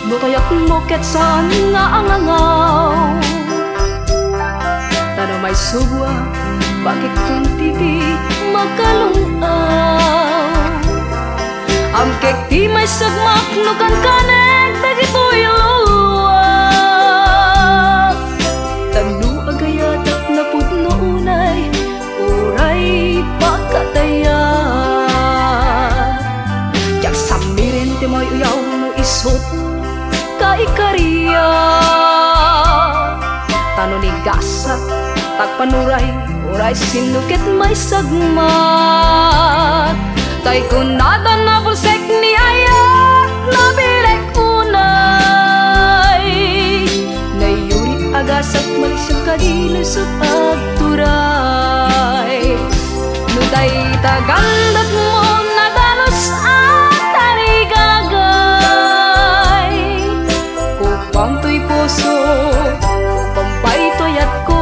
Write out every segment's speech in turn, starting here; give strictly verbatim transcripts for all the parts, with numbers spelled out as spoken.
Notoyak mo ketsan nga ang angaw. Tanong may subwa, bakit kung titi makalungaw? Amkek di may sagmak nukan kanek dagito'y luwak. Tagno agayatak na pudno unay, uray pakataya. Jak samirin ti may uyaw no isot kaikariya. Tano ni gasat tagpanuray, uray sinukit may sagmat. Tay kunada na bulsek ni ayat na bilek unay. Nayuri agasat malisang kadilusot at turay. Nuday tagandat mo nadalos at tarigagay. Kupang to'y puso, kupang pa'y toyat ko.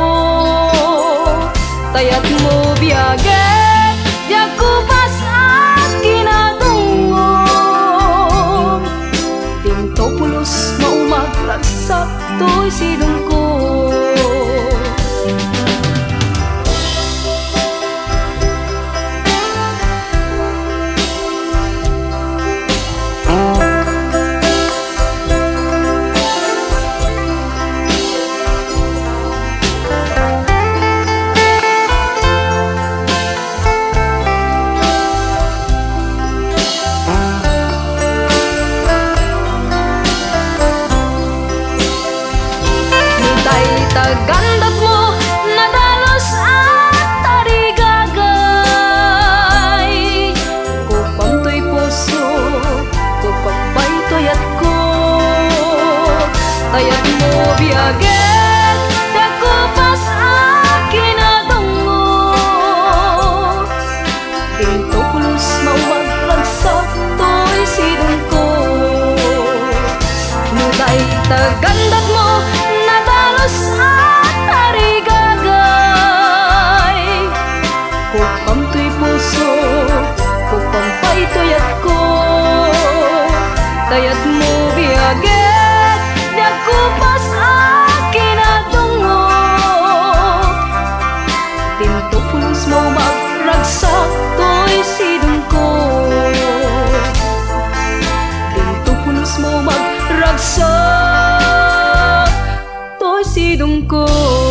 Tayat mo biyage, diag ko pas at ginatungog. Tinto pulos maumagraksak to'y sidong ko. Tagandat mo nadalos at tarigagay. Kupang to'y puso, kupang pa'y toyat ko. Tayat mo biyaget, dakupas at kinatungog. Dinto pulos mawag-lagsak to'y sidong ko. Nuday tagandat mo nadalos at tarigagay. Kupang to'y puso, kupang pa'y toyat ko. Tayat mo biyaget, dakupas at kinatungog. Tinto pulos mo magragsak to'y sidong ko. Tinto pulos mo magragsak sidong ko.